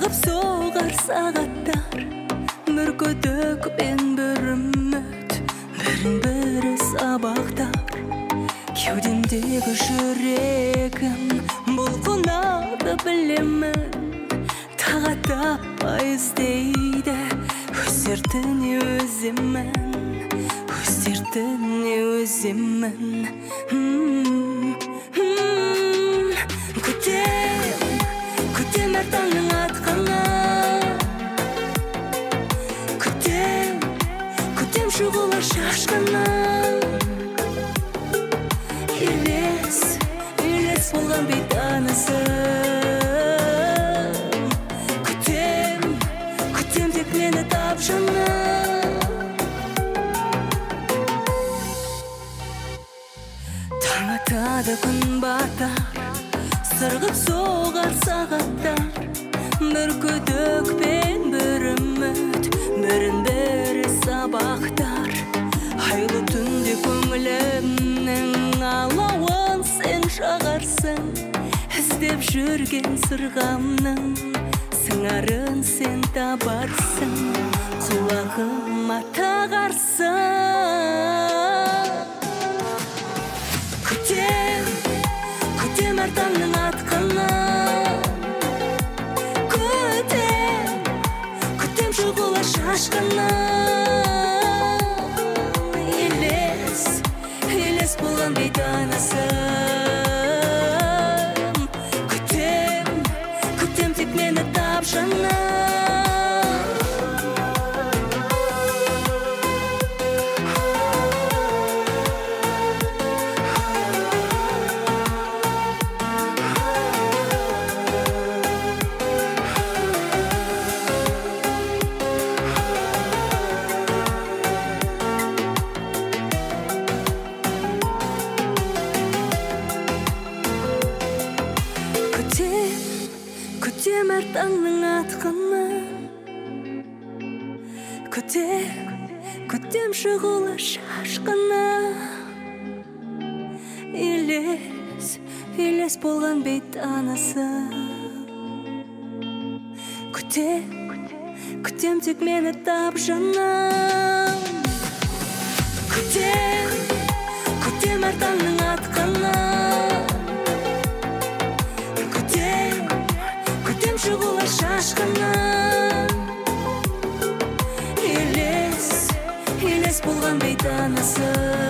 Сырғып соғар сағаттар, бір күдік пен бір үміт, бірін-бірі сабақтар. Кеудемдегі жүрегім бұлқынады білемін, тағатаппай іздейді өз дертіне өзімін, өз дертіне өзімін. Күтем әр таңның атқанын, күтем шұғылар шашқанын. Елес болған бейтанысым. Күтем тек мені тап жаным. Таң атады, күн батар, сырғып соғар сағаттар, бір күдік пен бір үміт, бірін-бірі сабақтар. Айлы түнде көңілімнің алауын сен жағарсың, іздеп жүрген сырғамның сыңарын сен табарсың, құлағыма тағарсың. Күтем әр таңның атқанын, күтем шұғылар шашқанын. Елес болған бейтанысым. Күтем тек мені тап жаным. Күтем әр таңның атқанын, күтем шұғылар шашқанын. Елес болған бейтанысым. Күтем тек мені тап жаным. Күтем әр таңның атқанын, күтем шұғылар шашқанын. Елес болған бейтанысым.